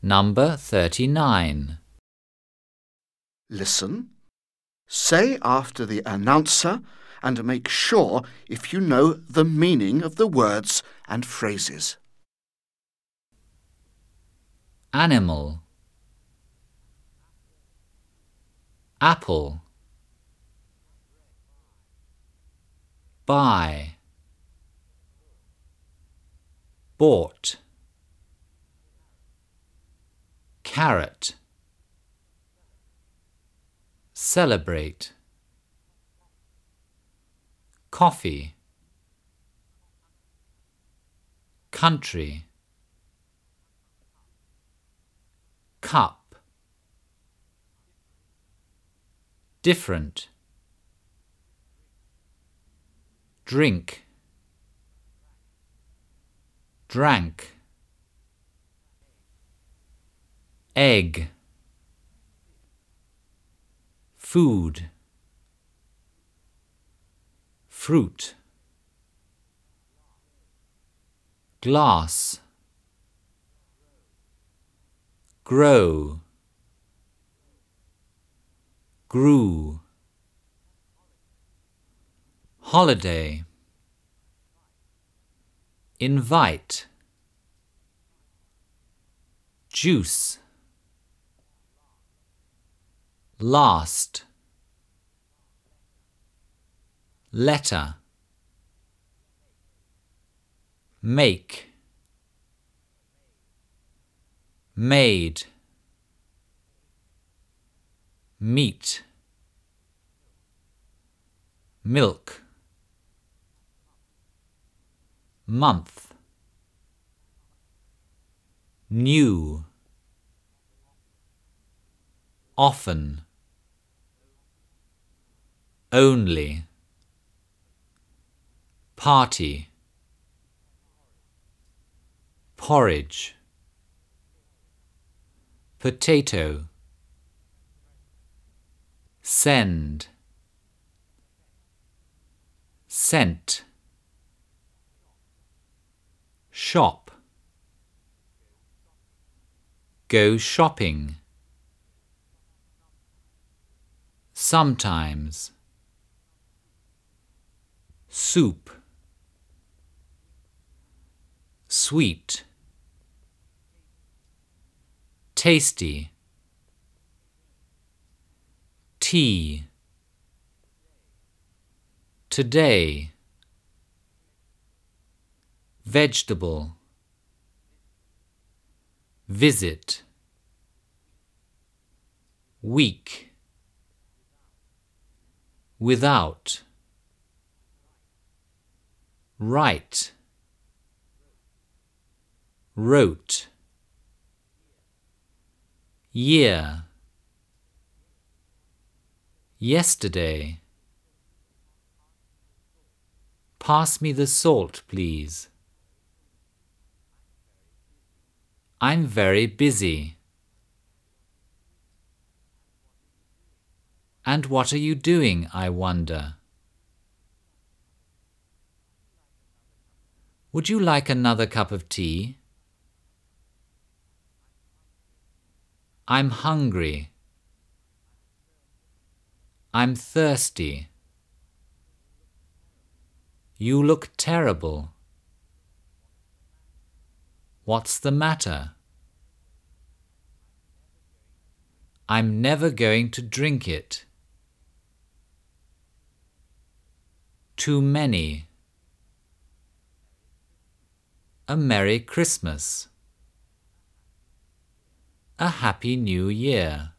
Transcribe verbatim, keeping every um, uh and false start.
Number thirty-nine. Listen, say after the announcer and make sure if you know the meaning of the words and phrases. Animal. Apple. Buy. Bought. Carrot. Celebrate. Coffee. Country. Cup. Different. Drink. Drank. Egg. Food. Fruit. Glass. Grow. Grew. Holiday. Invite. Juice. Last. Letter. Make. Made. Meat. Milk. Month. New. Often. Only. Party. Porridge. Potato. Send. Scent. Shop. Go shopping. Sometimes. Soup. Sweet. Tasty. Tea. Today. Vegetable. Visit. Week. Without. Write. Wrote. Year. Yesterday. Pass me the salt, please. I'm very busy. And what are you doing, I wonder? Would you like another cup of tea? I'm hungry. I'm thirsty. You look terrible. What's the matter? I'm never going to drink it. Too many. A Merry Christmas. A Happy New Year.